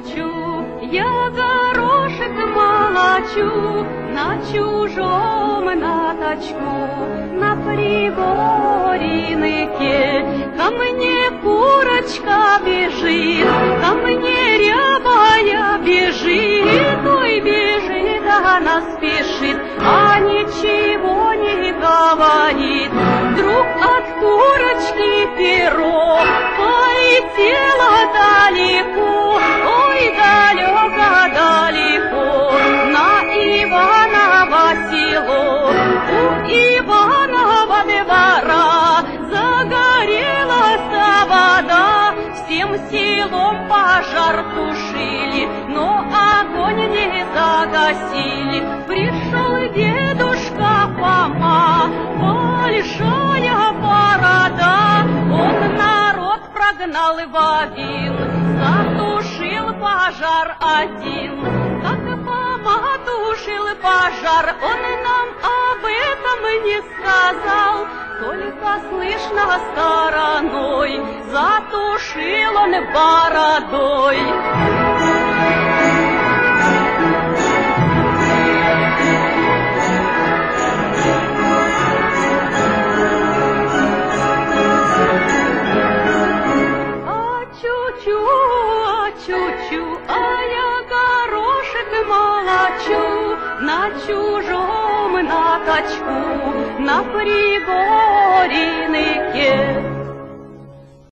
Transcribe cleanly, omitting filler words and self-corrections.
чу-чу, я горошек молочу на чужом наточку, на пригорьнике. Ко мне курочка бежит, ко мне рябая бежит, ой, бежит, она спешит, а ничего не говорит. Вдруг от курочки перо полетело далеко, ой, далеко-далеко, на Иваново село. У Иванова двора загорелась вода, всем селом пожар тушили, но огонь не загасили. Пришел дедушка Фома, большая борода, он народ прогнал вовин, затушил пожар один. Как Фома тушил пожар, он нам об этом не сказал, только слышно стороной, затушил он бородой. Чу-чу, а я горошек молочу на чужом наточку, на пригорьнике.